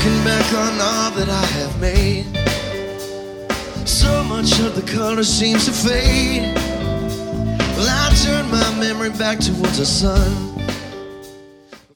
Looking back on all that I have made, so much of the color seems to fade. Well, I turn my memory back towards the sun.